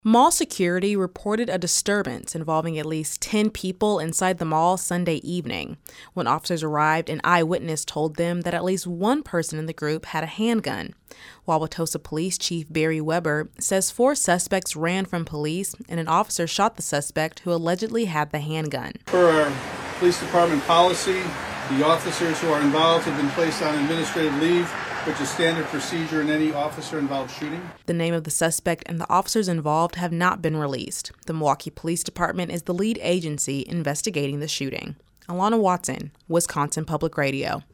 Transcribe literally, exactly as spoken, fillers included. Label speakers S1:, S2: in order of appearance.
S1: Mall security reported a disturbance involving at least ten people inside the mall Sunday evening. When officers arrived, an eyewitness told them that at least one person in the group had a handgun. Wauwatosa Police Chief Barry Weber says four suspects ran from police and an officer shot the suspect who allegedly had the handgun.
S2: Per our police department policy, the officers who are involved have been placed on administrative leave, which is standard procedure in any officer-involved shooting.
S1: The name of the suspect and the officers involved have not been released. The Milwaukee Police Department is the lead agency investigating the shooting. Alana Watson, Wisconsin Public Radio.